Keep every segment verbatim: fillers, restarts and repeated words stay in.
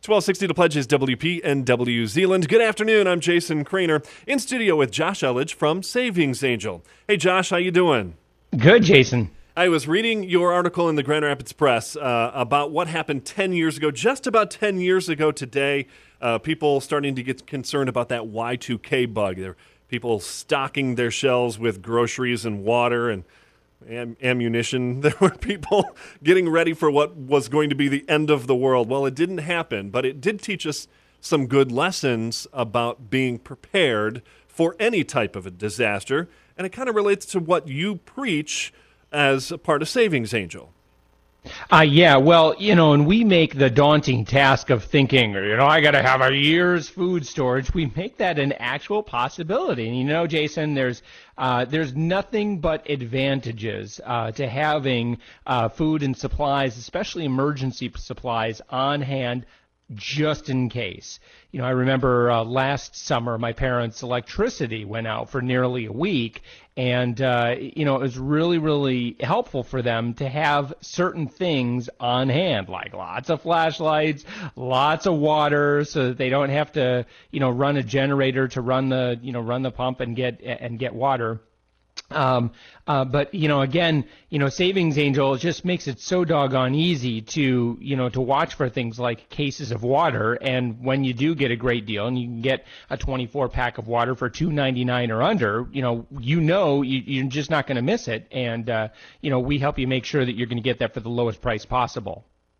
twelve sixty The Pledge is W P N W Zeeland. Good afternoon. I'm Jason Craner in studio with Josh Elledge from Savings Angel. Hey, Josh, how you doing? Good, Jason. I was reading your article in the Grand Rapids Press uh, about what happened ten years ago. Just about ten years ago today, uh, people starting to get concerned about that Y two K bug. There are people stocking their shelves with groceries and water and Am- ammunition. There were people getting ready for what was going to be the end of the world. Well, it didn't happen, but it did teach us some good lessons about being prepared for any type of a disaster, and it kind of relates to what you preach as a part of Savings Angel. Uh, yeah, well, you know, and we make the daunting task of thinking, you know, I got to have a year's food storage. We make that an actual possibility. And, you know, Jason, there's uh, there's nothing but advantages uh, to having uh, food and supplies, especially emergency supplies, on hand just in case. You know, I remember uh, last summer my parents' electricity went out for nearly a week, and, uh, you know, it was really, really helpful for them to have certain things on hand, like lots of flashlights, lots of water, so that they don't have to, you know, run a generator to run the, you know, run the pump and get and get water. Um, uh, but, you know, again, you know, Savings Angel just makes it so doggone easy to, you know, to watch for things like cases of water. And when you do get a great deal and you can get a twenty-four pack of water for two ninety-nine or under, you know, you know, you, you're just not going to miss it. And, uh, you know, we help you make sure that you're going to get that for the lowest price possible.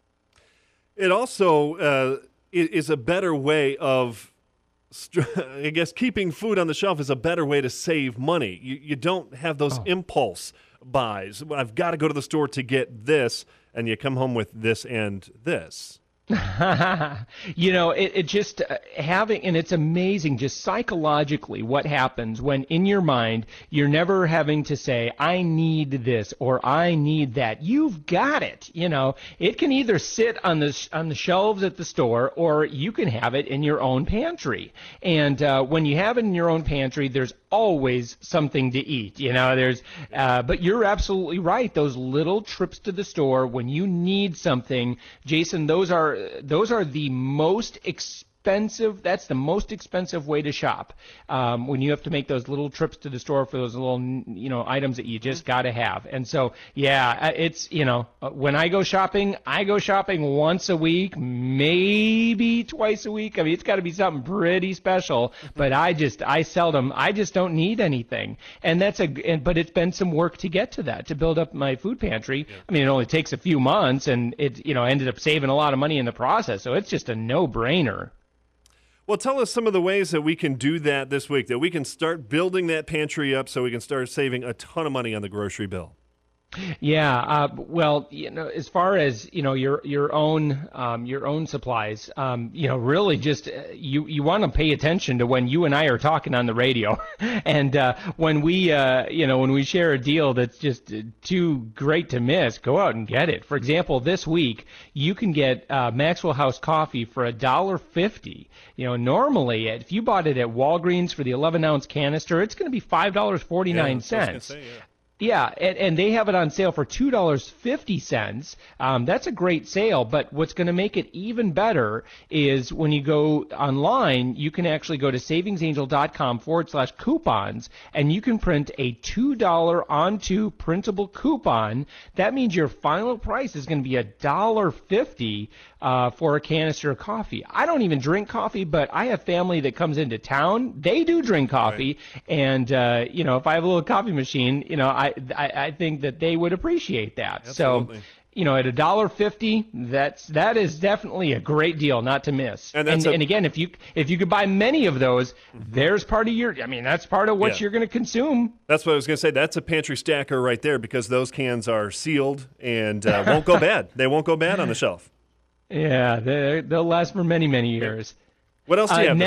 It also uh, is a better way of I guess keeping food on the shelf is a better way to save money. You, you don't have those oh. impulse buys. I've got to go to the store to get this, and you come home with this and this. You know, it, it just uh, having, and it's amazing just psychologically what happens when in your mind you're never having to say, I need this or I need that. You've got it. You know, it can either sit on the on the shelves at the store or you can have it in your own pantry. And uh, when you have it in your own pantry, there's always something to eat. You know, there's, uh, but you're absolutely right. Those little trips to the store when you need something, Jason, those are Those are the most expensive. That's the most expensive way to shop. Um, when you have to make those little trips to the store for those little, you know, items that you just got to have. And so, yeah, it's, you know, when I go shopping, I go shopping once a week, maybe twice a week. I mean, it's got to be something pretty special. But I just, I seldom, I just don't need anything. And that's a, and, but it's been some work to get to that, to build up my food pantry. I mean, it only takes a few months, and it, you know, ended up saving a lot of money in the process. So it's just a no-brainer. Well, tell us some of the ways that we can do that this week, that we can start building that pantry up so we can start saving a ton of money on the grocery bill. Yeah, uh, well, you know, as far as, you know, your your own um, your own supplies, um, you know, really just uh, you you want to pay attention to when you and I are talking on the radio, and uh, when we uh, you know when we share a deal that's just too great to miss, go out and get it. For example, this week you can get uh, Maxwell House coffee for a dollar fifty. You know, normally if you bought it at Walgreens for the eleven ounce canister, it's going to be five dollars forty nine cents. Yeah, Yeah, and, and they have it on sale for two dollars and fifty cents. Um, that's a great sale, but what's going to make it even better is when you go online, you can actually go to savingsangel.com forward slash coupons, and you can print a two dollars on-to printable coupon. That means your final price is going to be one dollar fifty uh, for a canister of coffee. I don't even drink coffee, but I have family that comes into town. They do drink coffee, right. and, uh, you know, if I have a little coffee machine, you know, I I, I think that they would appreciate that. Absolutely. So, you know, at a dollar fifty, that's that is definitely a great deal not to miss. And, and, a, and again, if you if you could buy many of those, mm-hmm. there's part of your. I mean, that's part of what yeah. you're going to consume. That's what I was going to say. That's a pantry stacker right there, because those cans are sealed and uh, won't go bad. They won't go bad on the shelf. Yeah, they'll last for many many years. What else do you uh, have next, this week?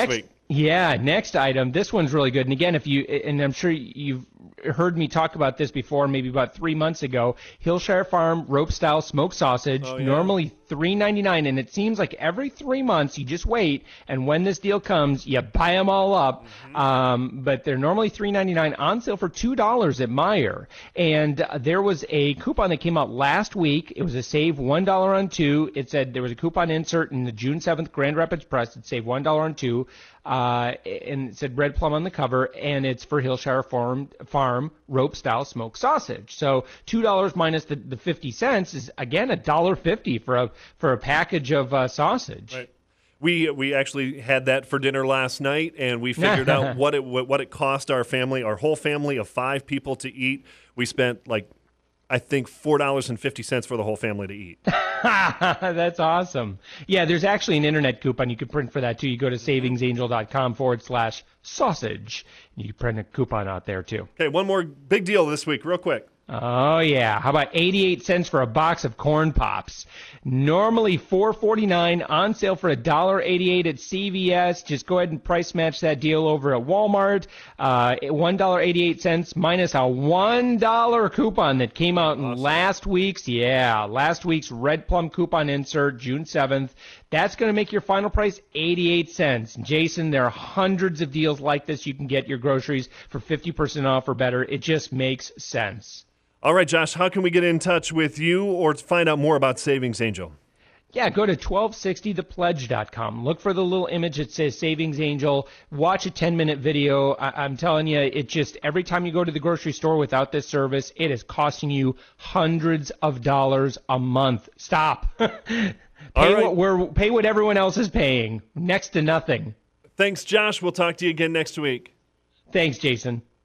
Yeah, next item. This one's really good. And again, if you, and I'm sure you've heard me talk about this before, maybe about three months ago, Hillshire Farm rope style smoked sausage, Oh, yeah. normally three ninety-nine, and it seems like every three months you just wait, and when this deal comes, you buy them all up. Mm-hmm. Um, but they're normally three ninety-nine, on sale for two dollars at Meijer. And uh, there was a coupon that came out last week. It was a save one dollar on two. It said there was a coupon insert in the June seventh Grand Rapids Press. It saved one dollar on two. Uh, and it said Red Plum on the cover, and it's for Hillshire Farm, farm rope style smoked sausage. So two dollars minus the, the fifty cents is again a dollar fifty for a for a package of uh, sausage. Right. We we actually had that for dinner last night, and we figured out what it what it cost our family, our whole family of five people to eat. We spent like I think four dollars and fifty cents for the whole family to eat. That's awesome. Yeah, there's actually an internet coupon you can print for that too. You go to savingsangel.com forward slash sausage. You can print a coupon out there too. Okay, one more big deal this week, real quick. Oh, yeah. How about eighty-eight cents for a box of Corn Pops? Normally four forty-nine, on sale for one dollar eighty-eight at C V S. Just go ahead and price match that deal over at Walmart. Uh, one dollar eighty-eight minus a one dollar coupon that came out in awesome. last week's, yeah, last week's Red Plum coupon insert, June seventh. That's going to make your final price eighty-eight cents. Jason, there are hundreds of deals like this. You can get your groceries for fifty percent off or better. It just makes sense. All right, Josh, how can we get in touch with you or find out more about Savings Angel? Yeah, go to twelve sixty the pledge dot com. Look for the little image that says Savings Angel. Watch a ten-minute video. I- I'm telling you, it just, every time you go to the grocery store without this service, it is costing you hundreds of dollars a month. Stop. pay, right. what we're, pay what everyone else is paying. Next to nothing. Thanks, Josh. We'll talk to you again next week. Thanks, Jason.